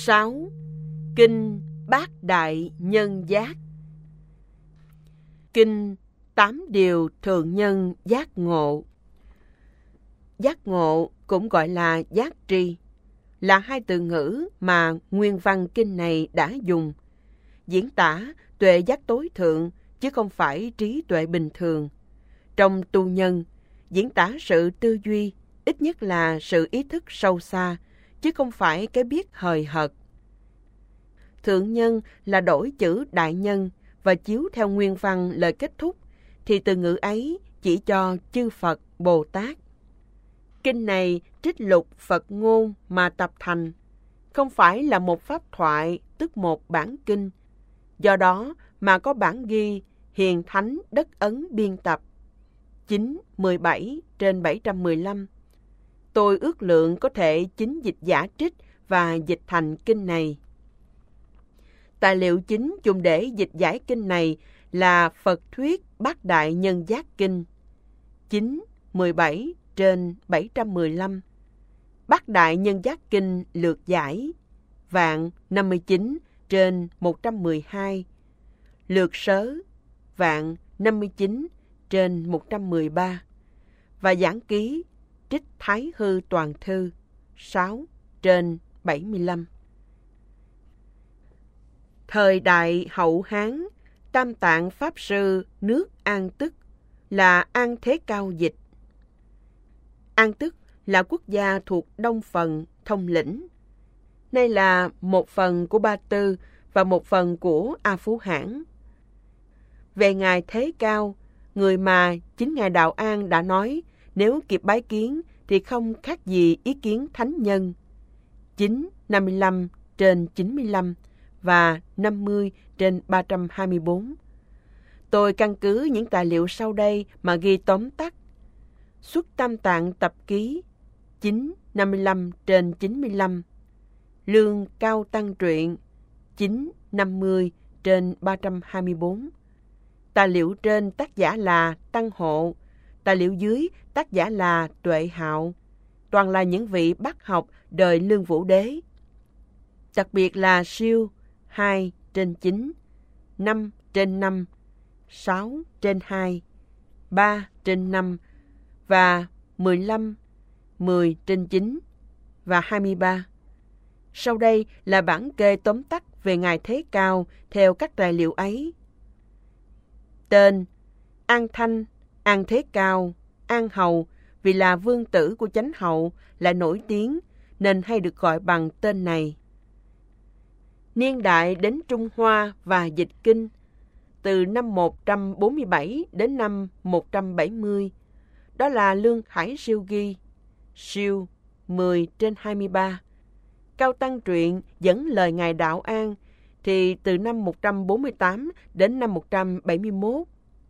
6. Kinh Bát Đại Nhân Giác. Kinh 8 điều thượng nhân giác ngộ. Giác ngộ cũng gọi là giác tri, là hai từ ngữ mà nguyên văn kinh này đã dùng, diễn tả tuệ giác tối thượng chứ không phải trí tuệ bình thường. Trong tu nhân, diễn tả sự tư duy, ít nhất là sự ý thức sâu xa, chứ không phải cái biết hời hợt. Thượng nhân là đổi chữ đại nhân và chiếu theo nguyên văn lời kết thúc, thì từ ngữ ấy chỉ cho chư Phật, Bồ Tát. Kinh này trích lục Phật ngôn mà tập thành, không phải là một pháp thoại, tức một bản kinh. Do đó mà có bản ghi Hiền Thánh Đất Ấn biên tập 9/17/715. Tôi ước lượng có thể chính dịch giả trích và dịch thành kinh này. Tài liệu chính dùng để dịch giải kinh này là Phật Thuyết Bát Đại Nhân Giác Kinh 9/17/715, Bát Đại Nhân Giác Kinh lược giải vạn 59/112, lược sớ vạn 59/113 và giảng ký trích Thái Hư Toàn Thư 6/75. Thời đại Hậu Hán, Tam Tạng Pháp Sư nước An Tức là An Thế Cao dịch. An Tức là quốc gia thuộc Đông Phần, Thông Lĩnh. Nay là một phần của Ba Tư và một phần của A Phú Hãn. Về Ngài Thế Cao, người mà chính Ngài Đạo An đã nói nếu kịp bái kiến thì không khác gì ý kiến thánh nhân 955/95 và 50/324. Tôi căn cứ những tài liệu sau đây mà ghi tóm tắt. Xuất Tam Tạng Tập Ký 955/95, Lương Cao Tăng Truyện 950/324. Tài liệu trên tác giả là Tăng Hộ, tài liệu dưới tác giả là Tuệ Hạo, toàn là những vị bác học đời Lương Vũ Đế. Đặc biệt là siêu 2/9, 5/5, 6/2, 3/5 và 15, 10/9 và 23. Sau đây là bản kê tóm tắt về Ngài Thế Cao theo các tài liệu ấy. Tên: An Thanh, An Thế Cao, An Hầu, vì là vương tử của Chánh Hậu, lại nổi tiếng nên hay được gọi bằng tên này. Niên đại đến Trung Hoa và dịch kinh từ năm 147 đến năm 170. Đó là Lương Khải Siêu ghi, siêu 10/23. Cao Tăng Truyện dẫn lời Ngài Đạo An thì từ năm 148 đến năm 171,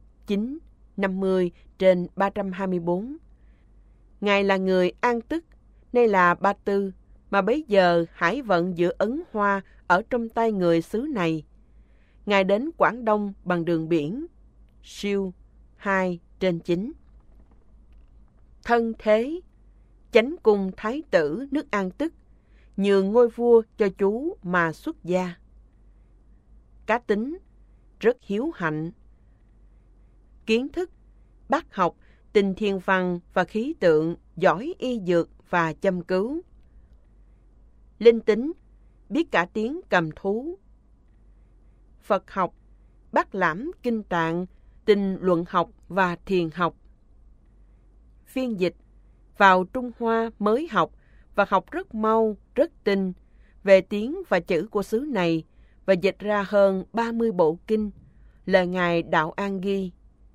950/324. Ngài là người An Tức, nay là Ba Tư, mà bấy giờ hải vận giữa Ấn Hoa ở trong tay người xứ này. Ngài đến Quảng Đông bằng đường biển, siêu 2/9. Thân thế: Chánh cung thái tử nước An Tức, nhường ngôi vua cho chú mà xuất gia. Cá tính: rất hiếu hạnh. Kiến thức: bác học, tình thiên văn và khí tượng, giỏi y dược và châm cứu. Linh tính: biết cả tiếng cầm thú. Phật học: bác lãm kinh tạng, tình luận học và thiền học. Phiên dịch: vào Trung Hoa mới học và học rất mau, rất tinh về tiếng và chữ của xứ này, và dịch ra hơn 30 bộ kinh. Lời Ngài Đạo An ghi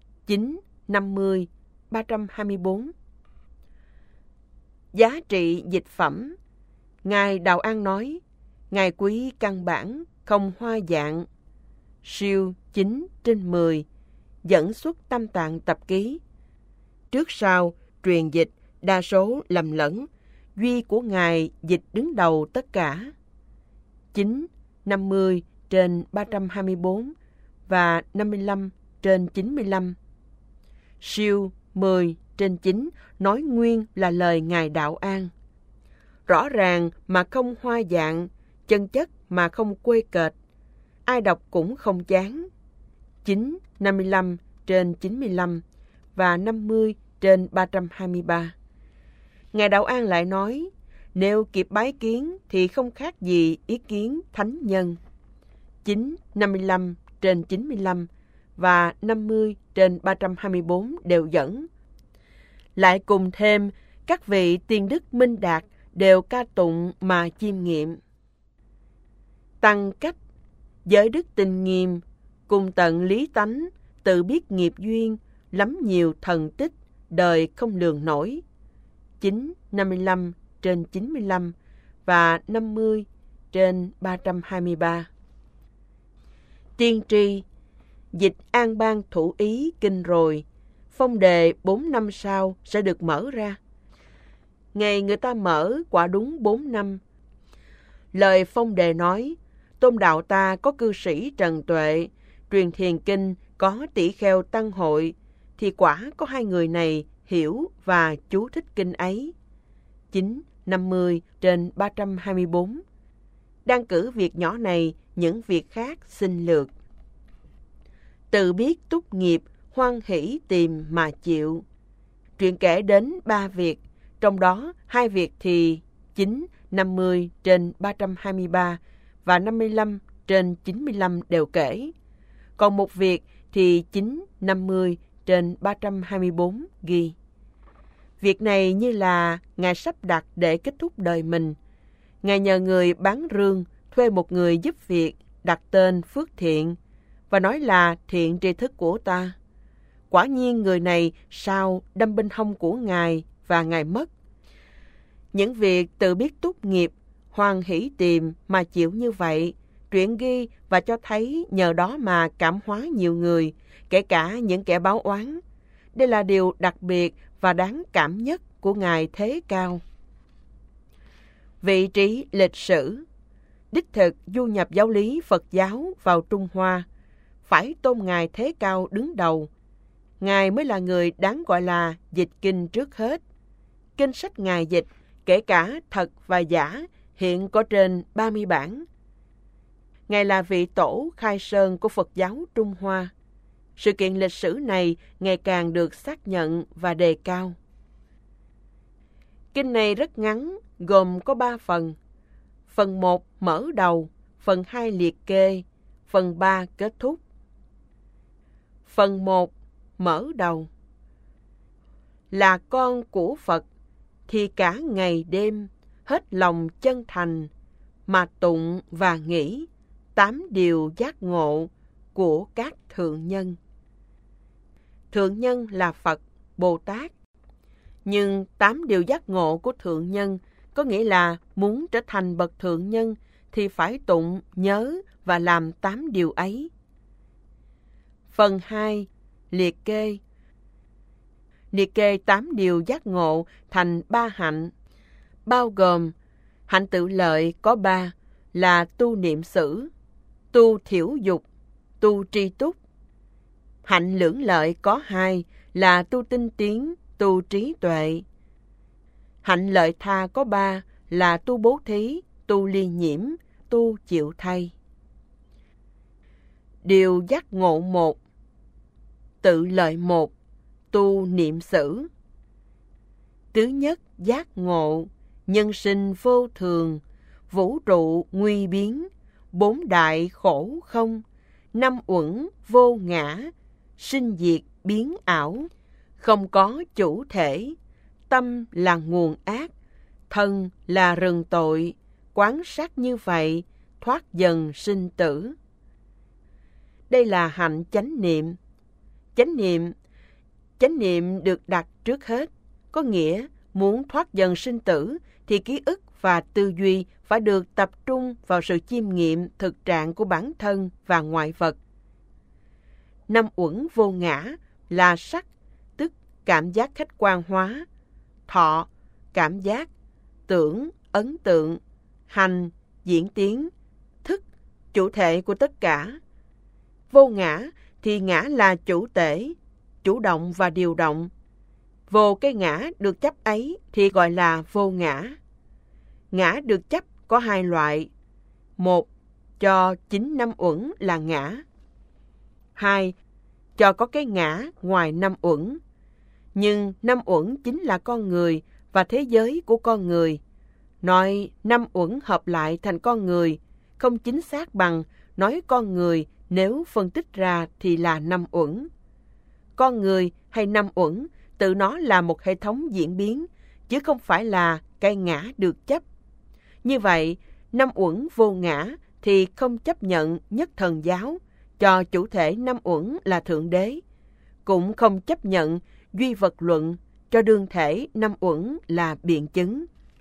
950/324. Giá trị dịch phẩm: Ngài Đạo An nói, Ngài quý căn bản, không hoa dạng, siêu 9/10, dẫn xuất Tam Tạng Tập Ký. Trước sau truyền dịch đa số lầm lẫn, duy của Ngài dịch đứng đầu tất cả. 950/324 và 55/95. Siêu 10/9 nói nguyên là lời Ngài Đạo An. Rõ ràng mà không hoa dạng, chân chất mà không quê kệch, ai đọc cũng không chán. 9, 55 trên 95 và 50 trên 323. Ngài Đạo An lại nói, nếu kịp bái kiến thì không khác gì ý kiến thánh nhân. 9, 55 trên 95 và 50 trên 324 đều dẫn. Lại cùng thêm, các vị tiên đức minh đạt đều ca tụng mà chiêm nghiệm. Tăng cách, giới đức tinh nghiêm, cùng tận lý tánh, tự biết nghiệp duyên, lắm nhiều thần tích, đời không lường nổi. 9, 55 trên 95 và 50 trên 323. Tiên tri, dịch an bang thủ ý kinh rồi, phong đề 4 năm sau sẽ được mở ra. Ngày người ta mở quả đúng 4 năm. Lời phong đề nói, tôn đạo ta có cư sĩ Trần Tuệ, truyền thiền kinh có tỷ kheo Tăng Hội, thì quả có hai người này hiểu và chú thích kinh ấy. 9, 50 trên 324. Đang cử việc nhỏ này, những việc khác xin lược. Tự biết túc nghiệp, hoan hỷ tìm mà chịu. Truyện kể đến 3 việc, trong đó 2 việc thì 9, 50 trên 323 và 55 trên 95 đều kể. Còn một việc thì 9, 50 trên 324 ghi. Việc này như là Ngài sắp đặt để kết thúc đời mình. Ngài nhờ người bán rương thuê một người giúp việc, đặt tên Phước Thiện và nói là thiện tri thức của ta. Quả nhiên người này sao đâm bên hông của Ngài và Ngài mất. Những việc tự biết túc nghiệp, hoan hỷ tìm mà chịu như vậy, truyện ghi và cho thấy nhờ đó mà cảm hóa nhiều người, kể cả những kẻ báo oán. Đây là điều đặc biệt và đáng cảm nhất của Ngài Thế Cao. Vị trí lịch sử, đích thực du nhập giáo lý Phật giáo vào Trung Hoa, phải tôn Ngài Thế Cao đứng đầu. Ngài mới là người đáng gọi là dịch kinh trước hết. Kinh sách Ngài dịch, kể cả thật và giả, hiện có trên 30 bản. Ngài là vị tổ khai sơn của Phật giáo Trung Hoa. Sự kiện lịch sử này ngày càng được xác nhận và đề cao. Kinh này rất ngắn, gồm có 3 phần. Phần 1 mở đầu, phần 2 liệt kê, phần 3 kết thúc. Phần 1 mở đầu. Là con của Phật thì cả ngày đêm hết lòng chân thành mà tụng và nghĩ 8 điều giác ngộ của các thượng nhân. Thượng nhân là Phật, Bồ Tát. Nhưng 8 điều giác ngộ của thượng nhân có nghĩa là muốn trở thành bậc thượng nhân thì phải tụng, nhớ và làm 8 điều ấy. Phần 2 liệt kê. Liệt kê 8 điều giác ngộ thành 3 hạnh, bao gồm hạnh tự lợi có 3 là tu niệm xứ, tu thiểu dục, tu tri túc. Hạnh lưỡng lợi có 2 là tu tinh tiến, tu trí tuệ. Hạnh lợi tha có 3 là tu bố thí, tu ly nhiễm, tu chịu thay. Điều giác ngộ 1. Tự lợi 1, tu niệm xứ. Thứ nhất giác ngộ, nhân sinh vô thường, vũ trụ nguy biến, 4 đại khổ không, 5 uẩn vô ngã, sinh diệt biến ảo, không có chủ thể, tâm là nguồn ác, thân là rừng tội, quán sát như vậy, thoát dần sinh tử. Đây là hạnh chánh niệm. Chánh niệm được đặt trước hết, có nghĩa muốn thoát dần sinh tử thì ký ức và tư duy phải được tập trung vào sự chiêm nghiệm thực trạng của bản thân và ngoại vật. 5 uẩn vô ngã là sắc, tức cảm giác khách quan hóa, thọ, cảm giác, tưởng, ấn tượng, hành, diễn tiến, thức, chủ thể của tất cả. Vô ngã thì ngã là chủ tể, chủ động và điều động. Vô cái ngã được chấp ấy thì gọi là vô ngã. Ngã được chấp có 2 loại. 1. Cho chính năm uẩn là ngã. 2. Cho có cái ngã ngoài năm uẩn. Nhưng năm uẩn chính là con người và thế giới của con người. Nói năm uẩn hợp lại thành con người không chính xác bằng nói con người nếu phân tích ra thì là năm uẩn. Con người hay năm uẩn tự nó là một hệ thống diễn biến, chứ không phải là cái ngã được chấp. Như vậy, năm uẩn vô ngã thì không chấp nhận nhất thần giáo, cho chủ thể năm uẩn là Thượng Đế. Cũng không chấp nhận duy vật luận, cho đương thể năm uẩn là biện chứng.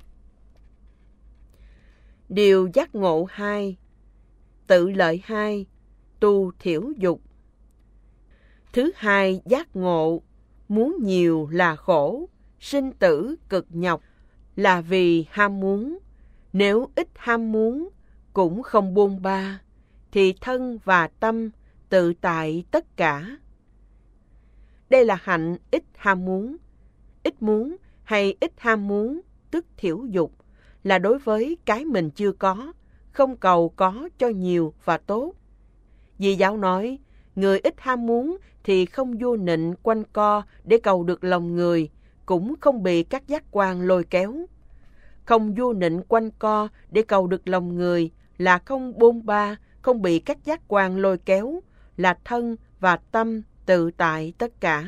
Điều giác ngộ 2. Tự lợi 2. Tu thiểu dục. Thứ hai giác ngộ, muốn nhiều là khổ, sinh tử cực nhọc, là vì ham muốn. Nếu ít ham muốn, cũng không buông ba, thì thân và tâm tự tại tất cả. Đây là hạnh ít ham muốn. Ít muốn hay ít ham muốn, tức thiểu dục, là đối với cái mình chưa có, không cầu có cho nhiều và tốt. Vì giáo nói, người ít ham muốn thì không vô nịnh quanh co để cầu được lòng người, cũng không bị các giác quan lôi kéo. Không vô nịnh quanh co để cầu được lòng người là không bôn ba, không bị các giác quan lôi kéo, là thân và tâm tự tại tất cả.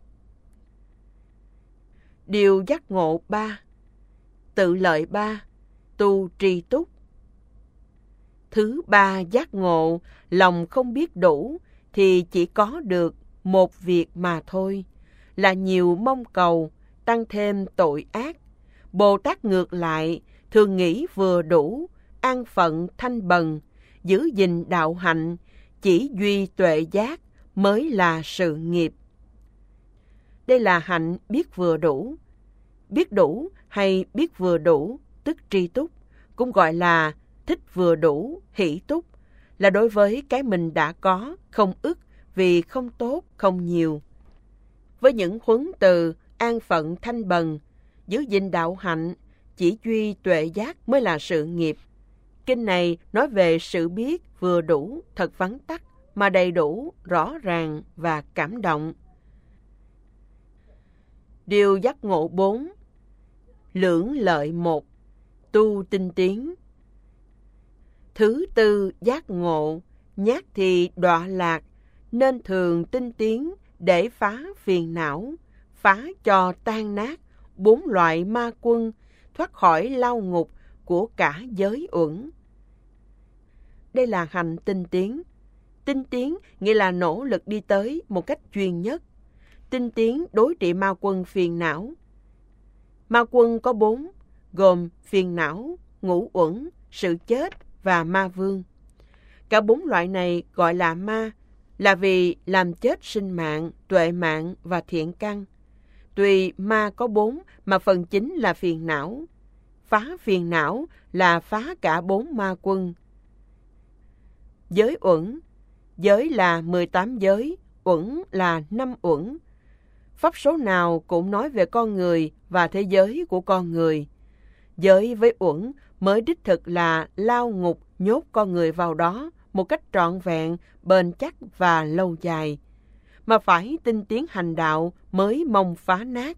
Điều giác ngộ 3. Tự lợi 3. Tu tri túc. Thứ ba giác ngộ, lòng không biết đủ thì chỉ có được một việc mà thôi, là nhiều mong cầu, tăng thêm tội ác. Bồ Tát ngược lại, thường nghĩ vừa đủ, an phận thanh bần, giữ gìn đạo hạnh, chỉ duy tuệ giác mới là sự nghiệp. Đây là hạnh biết vừa đủ. Biết đủ hay biết vừa đủ, tức tri túc, cũng gọi là thích vừa đủ, hỷ túc, là đối với cái mình đã có, không ức vì không tốt, không nhiều. Với những huấn từ an phận thanh bần, giữ gìn đạo hạnh, chỉ duy tuệ giác mới là sự nghiệp. Kinh này nói về sự biết vừa đủ, thật vắn tắt, mà đầy đủ, rõ ràng và cảm động. Điều giác ngộ 4. Lưỡng lợi 1. Tu tinh tiến. Thứ tư giác ngộ, nhát thì đọa lạc, nên thường tinh tiến để phá phiền não, phá cho tan nát 4 loại ma quân, thoát khỏi lao ngục của cả giới uẩn. Đây là hành tinh tiến. Tinh tiến nghĩa là nỗ lực đi tới một cách chuyên nhất. Tinh tiến đối trị ma quân phiền não. Ma quân có 4, gồm phiền não, ngũ uẩn, sự chết và ma vương. Cả 4 loại này gọi là ma, là vì làm chết sinh mạng, tuệ mạng và thiện căn. Tuy ma có 4 mà phần chính là phiền não. Phá phiền não là phá cả 4 ma quân. Giới uẩn. Giới là 18 giới, uẩn là 5 uẩn. Pháp số nào cũng nói về con người và thế giới của con người. Giới với uẩn mới đích thực là lao ngục nhốt con người vào đó một cách trọn vẹn, bền chắc và lâu dài, mà phải tinh tiến hành đạo mới mong phá nát.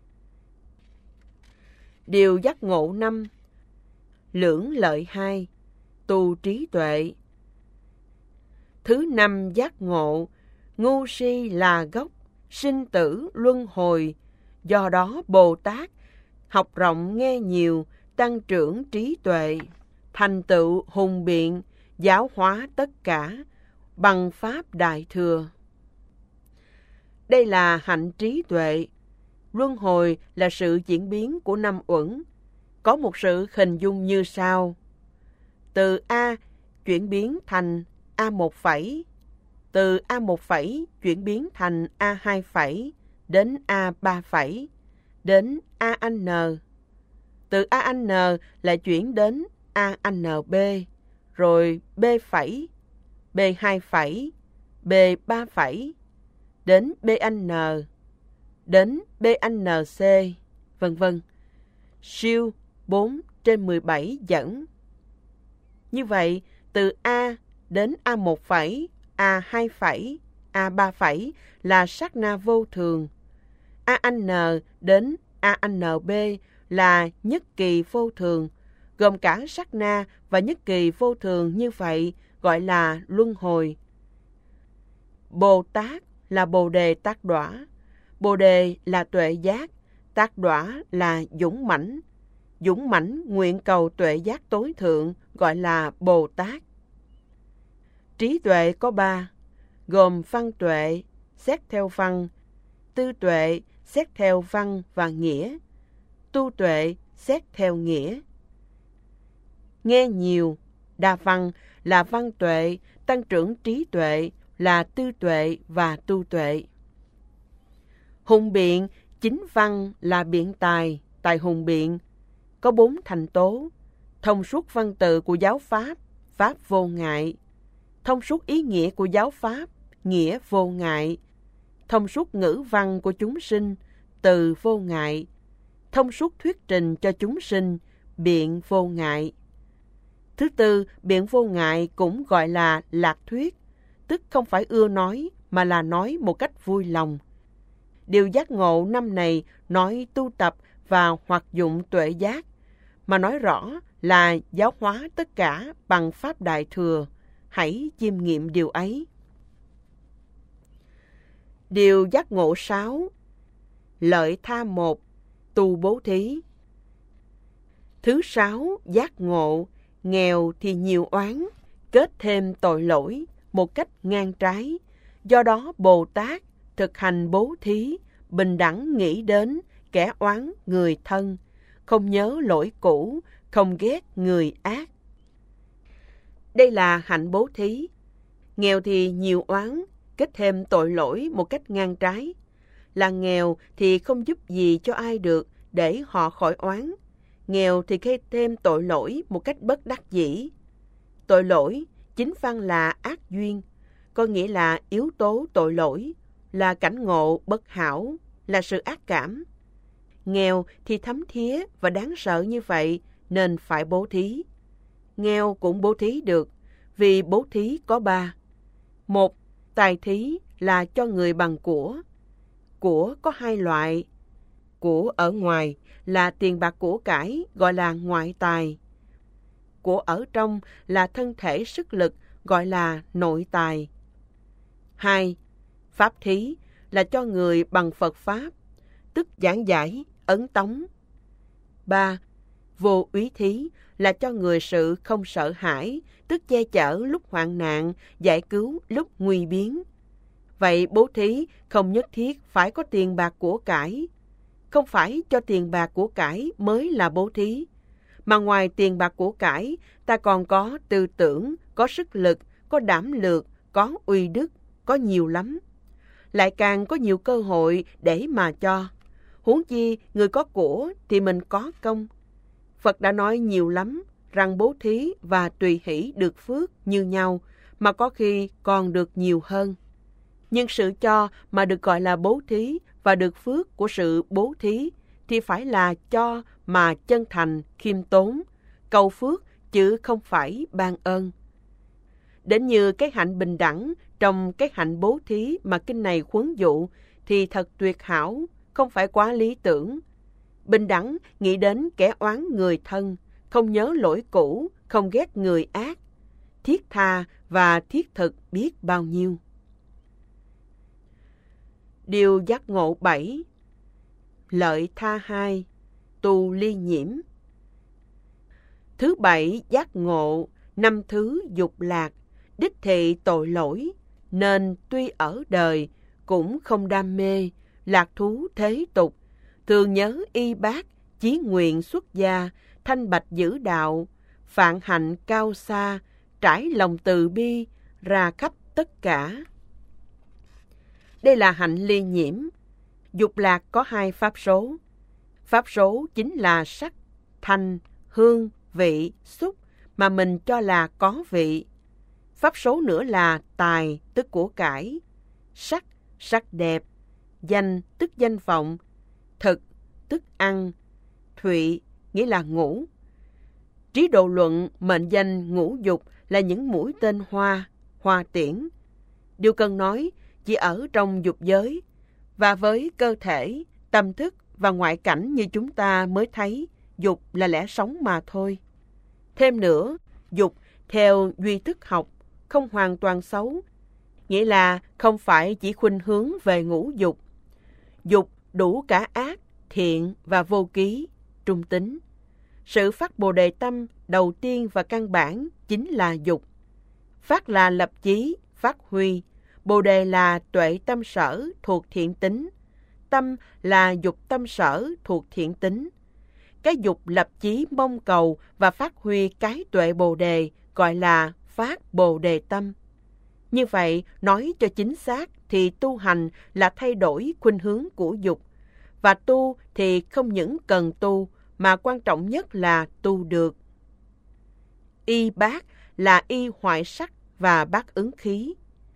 Điều giác ngộ 5. Lưỡng lợi 2. Tu trí tuệ. Thứ 5 giác ngộ, ngu si là gốc, sinh tử luân hồi. Do đó Bồ Tát học rộng nghe nhiều, tăng trưởng trí tuệ, thành tựu hùng biện, giáo hóa tất cả bằng pháp đại thừa. Đây là hạnh trí tuệ. Luân hồi là sự diễn biến của 5 uẩn. Có một sự hình dung như sau. Từ A chuyển biến thành A1 phẩy, từ A1 phẩy chuyển biến thành A2 phẩy, đến A3 phẩy, đến AN. Từ AN lại chuyển đến ANB, rồi B phẩy, B2 phẩy, B3 phẩy, đến BN, đến BNC, vân vân. Siêu 4/17 dẫn. Như vậy, từ A đến A1 phẩy, A2 phẩy, A3 phẩy là sát na vô thường. AN đến ANB là nhất kỳ vô thường, gồm cả sát na và nhất kỳ vô thường, như vậy gọi là luân hồi. Bồ Tát là Bồ Đề Tát Đỏa. Bồ Đề là tuệ giác, Tát Đỏa là dũng mãnh. Dũng mãnh nguyện cầu tuệ giác tối thượng, gọi là Bồ Tát. Trí tuệ có 3, gồm văn tuệ, xét theo văn, tư tuệ, xét theo văn và nghĩa, tu tuệ, xét theo nghĩa. Nghe nhiều, đa văn là văn tuệ, tăng trưởng trí tuệ là tư tuệ và tu tuệ. Hùng biện, chính văn là biện tài, tài hùng biện, có 4 thành tố: thông suốt văn tự của giáo pháp, pháp vô ngại; thông suốt ý nghĩa của giáo pháp, nghĩa vô ngại; thông suốt ngữ văn của chúng sinh, từ vô ngại; thông suốt thuyết trình cho chúng sinh, biện vô ngại. Thứ tư, biện vô ngại cũng gọi là lạc thuyết, tức không phải ưa nói mà là nói một cách vui lòng. Điều giác ngộ năm này nói tu tập và hoạt dụng tuệ giác, mà nói rõ là giáo hóa tất cả bằng pháp đại thừa. Hãy chiêm nghiệm điều ấy. Điều giác ngộ 6. Lợi tha 1. Tu bố thí. Thứ 6, giác ngộ. Nghèo thì nhiều oán, kết thêm tội lỗi một cách ngang trái. Do đó Bồ Tát thực hành bố thí, bình đẳng nghĩ đến kẻ oán người thân, không nhớ lỗi cũ, không ghét người ác. Đây là hạnh bố thí. Nghèo thì nhiều oán, kết thêm tội lỗi một cách ngang trái. Là nghèo thì không giúp gì cho ai được để họ khỏi oán. Nghèo thì gây thêm tội lỗi một cách bất đắc dĩ. Tội lỗi chính văn là ác duyên, có nghĩa là yếu tố tội lỗi, là cảnh ngộ bất hảo, là sự ác cảm. Nghèo thì thấm thía và đáng sợ như vậy nên phải bố thí. Nghèo cũng bố thí được, vì bố thí có 3. 1. Tài thí là cho người bằng của. Của có 2 loại. Của ở ngoài là tiền bạc của cải, gọi là ngoại tài. Của ở trong là thân thể sức lực, gọi là nội tài. 2. Pháp thí là cho người bằng Phật Pháp, tức giảng giải, ấn tống. 3. Vô úy thí là cho người sự không sợ hãi, tức che chở lúc hoạn nạn, giải cứu lúc nguy biến. Vậy bố thí không nhất thiết phải có tiền bạc của cải. Không phải cho tiền bạc của cải mới là bố thí, mà ngoài tiền bạc của cải, ta còn có tư tưởng, có sức lực, có đảm lược, có uy đức, có nhiều lắm. Lại càng có nhiều cơ hội để mà cho. Huống chi người có của thì mình có công. Phật đã nói nhiều lắm rằng bố thí và tùy hỷ được phước như nhau, mà có khi còn được nhiều hơn. Nhưng sự cho mà được gọi là bố thí và được phước của sự bố thí thì phải là cho mà chân thành, khiêm tốn, cầu phước chứ không phải ban ơn. Đến như cái hạnh bình đẳng trong cái hạnh bố thí mà kinh này huấn dụ thì thật tuyệt hảo, không phải quá lý tưởng. Bình đẳng nghĩ đến kẻ oán người thân, không nhớ lỗi cũ, không ghét người ác, thiết tha và thiết thực biết bao nhiêu. Điều giác ngộ 7. Lợi tha 2. Tu ly nhiễm. Thứ 7, giác ngộ. 5 thứ dục lạc, đích thị tội lỗi, nên tuy ở đời cũng không đam mê, lạc thú thế tục, thường nhớ y bác, chí nguyện xuất gia, thanh bạch giữ đạo, phạn hạnh cao xa, trải lòng từ bi, ra khắp tất cả. Đây là hạnh ly nhiễm. Dục lạc có 2 pháp số. Pháp số chính là sắc, thanh, hương, vị, xúc mà mình cho là có vị. Pháp số nữa là tài, tức của cải, sắc, sắc đẹp, danh, tức danh vọng, thực, tức ăn, thụy, nghĩa là ngủ. Trí độ luận mệnh danh ngũ dục là những mũi tên hoa, hoa tiễn. Điều cần nói chỉ ở trong dục giới, và với cơ thể, tâm thức và ngoại cảnh như chúng ta mới thấy dục là lẽ sống mà thôi. Thêm nữa, dục theo duy thức học không hoàn toàn xấu, nghĩa là không phải chỉ khuynh hướng về ngũ dục. Dục đủ cả ác, thiện và vô ký, trung tính. Sự phát Bồ Đề tâm đầu tiên và căn bản chính là dục. Phát là lập chí, phát huy. Bồ Đề là tuệ tâm sở thuộc thiện tính. Tâm là dục tâm sở thuộc thiện tính. Cái dục lập chí mong cầu và phát huy cái tuệ Bồ Đề gọi là phát Bồ Đề tâm. Như vậy, nói cho chính xác thì tu hành là thay đổi khuynh hướng của dục. Và tu thì không những cần tu, mà quan trọng nhất là tu được. Y bát là y hoại sắc và bát ứng khí.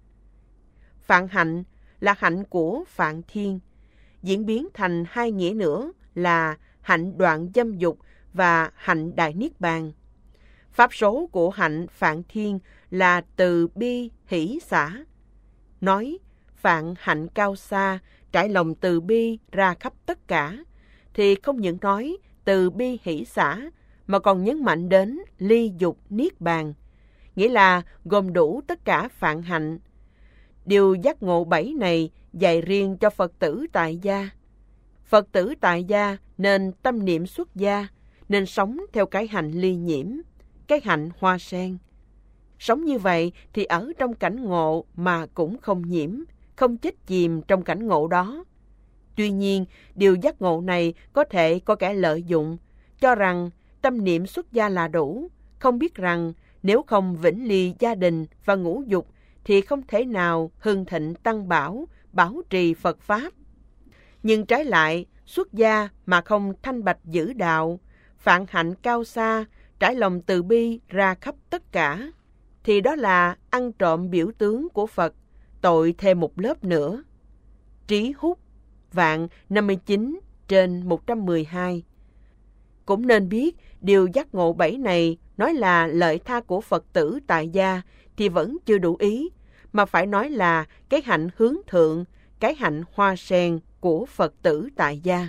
Phạn hạnh là hạnh của Phạn Thiên, diễn biến thành hai nghĩa nữa là hạnh đoạn dâm dục và hạnh đại niết bàn. Pháp số của hạnh Phạn Thiên là từ bi hỷ xả. Nói phạn hạnh cao xa, trải lòng từ bi ra khắp tất cả, thì không những nói từ bi hỷ xả, mà còn nhấn mạnh đến ly dục niết bàn, nghĩa là gồm đủ tất cả phạn hạnh. Điều giác ngộ 7 này dạy riêng cho Phật tử tại gia. Phật tử tại gia nên tâm niệm xuất gia, nên sống theo cái hạnh ly nhiễm, cái hạnh hoa sen. Sống như vậy thì ở trong cảnh ngộ mà cũng không nhiễm, không chết chìm trong cảnh ngộ đó. Tuy nhiên, điều giác ngộ này có thể có kẻ lợi dụng, cho rằng tâm niệm xuất gia là đủ, không biết rằng nếu không vĩnh ly gia đình và ngũ dục thì không thể nào hưng thịnh tăng bảo, bảo trì Phật Pháp. Nhưng trái lại, xuất gia mà không thanh bạch giữ đạo, phạn hạnh cao xa, trải lòng từ bi ra khắp tất cả, thì đó là ăn trộm biểu tướng của Phật, tội thêm một lớp nữa. Trí Hút, vạn 59/112. Cũng nên biết, điều giác ngộ 7 này nói là lợi tha của Phật tử tại gia thì vẫn chưa đủ ý, mà phải nói là cái hạnh hướng thượng, cái hạnh hoa sen của Phật tử tại gia.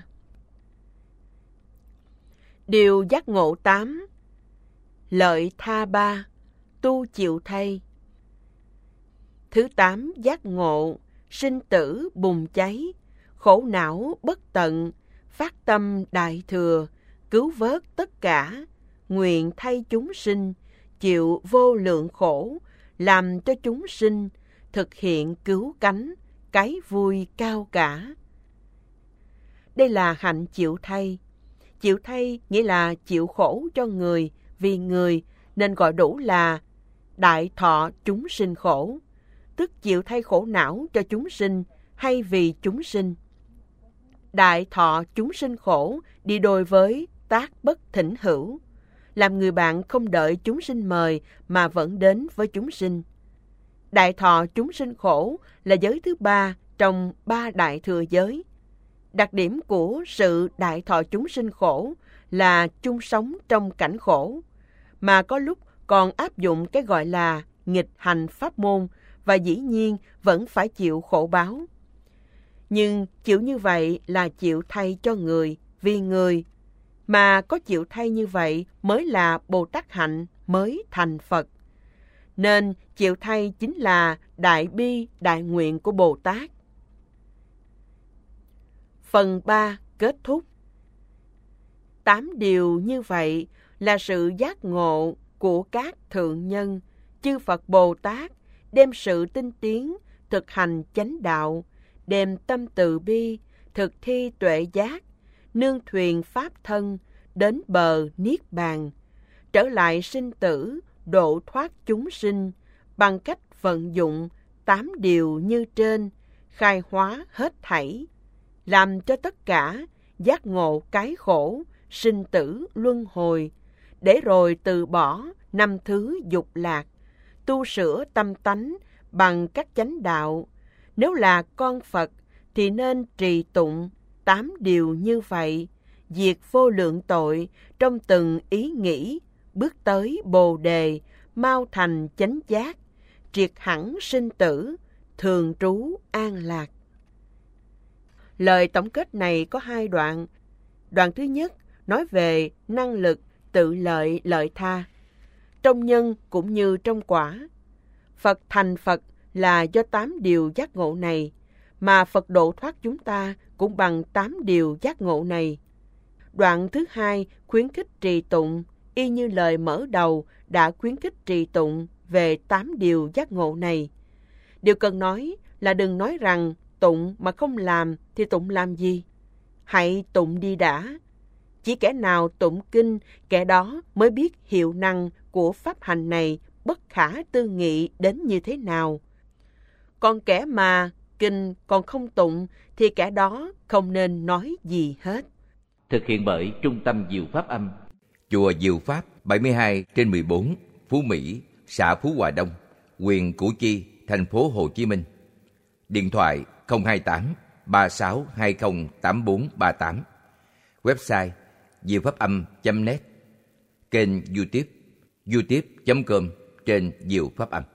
Điều giác ngộ 8. Lợi tha 3, tu chịu thay. Thứ 8 giác ngộ, sinh tử bùng cháy, khổ não bất tận, phát tâm đại thừa, cứu vớt tất cả, nguyện thay chúng sinh, chịu vô lượng khổ, làm cho chúng sinh, thực hiện cứu cánh, cái vui cao cả. Đây là hạnh chịu thay. Chịu thay nghĩa là chịu khổ cho người, vì người, nên gọi đủ là đại thọ chúng sinh khổ, tức chịu thay khổ não cho chúng sinh hay vì chúng sinh. Đại thọ chúng sinh khổ đi đôi với tác bất thỉnh hữu, làm người bạn không đợi chúng sinh mời mà vẫn đến với chúng sinh. Đại thọ chúng sinh khổ là giới thứ 3 trong 3 đại thừa giới. Đặc điểm của sự đại thọ chúng sinh khổ là chung sống trong cảnh khổ, mà có lúc còn áp dụng cái gọi là nghịch hành pháp môn, và dĩ nhiên vẫn phải chịu khổ báo. Nhưng chịu như vậy là chịu thay cho người, vì người, mà có chịu thay như vậy mới là Bồ Tát hạnh, mới thành Phật. Nên chịu thay chính là đại bi, đại nguyện của Bồ Tát. Phần 3 kết thúc. 8 điều như vậy là sự giác ngộ của các thượng nhân, chư Phật Bồ Tát, đem sự tinh tiến, thực hành chánh đạo, đem tâm từ bi, thực thi tuệ giác, nương thuyền pháp thân, đến bờ niết bàn, trở lại sinh tử, độ thoát chúng sinh, bằng cách vận dụng 8 điều như trên, khai hóa hết thảy, làm cho tất cả giác ngộ cái khổ, sinh tử luân hồi, để rồi từ bỏ 5 thứ dục lạc, tu sửa tâm tánh bằng các chánh đạo. Nếu là con Phật thì nên trì tụng 8 điều như vậy, diệt vô lượng tội trong từng ý nghĩ, bước tới Bồ đề, mau thành chánh giác, triệt hẳn sinh tử, thường trú an lạc. Lời tổng kết này có 2 đoạn. Đoạn thứ nhất nói về năng lực tự lợi lợi tha, trong nhân cũng như trong quả. Phật thành Phật là do 8 điều giác ngộ này, mà Phật độ thoát chúng ta cũng bằng 8 điều giác ngộ này. Đoạn thứ 2 khuyến khích trì tụng, y như lời mở đầu đã khuyến khích trì tụng về 8 điều giác ngộ này. Điều cần nói là đừng nói rằng tụng mà không làm thì tụng làm gì? Hãy tụng đi đã. Chỉ kẻ nào tụng kinh, kẻ đó mới biết hiệu năng của pháp hành này bất khả tư nghị đến như thế nào. Còn kẻ mà kinh còn không tụng thì kẻ đó không nên nói gì hết. Thực hiện bởi Trung tâm Diệu Pháp Âm, Chùa Diệu Pháp 72/14, Phú Mỹ, xã Phú Hòa Đông, huyện Củ Chi, thành phố Hồ Chí Minh. Điện thoại 028 3620 8438. Website diệu-pháp-âm.net. Kênh YouTube youtube.com/diệu-pháp-âm.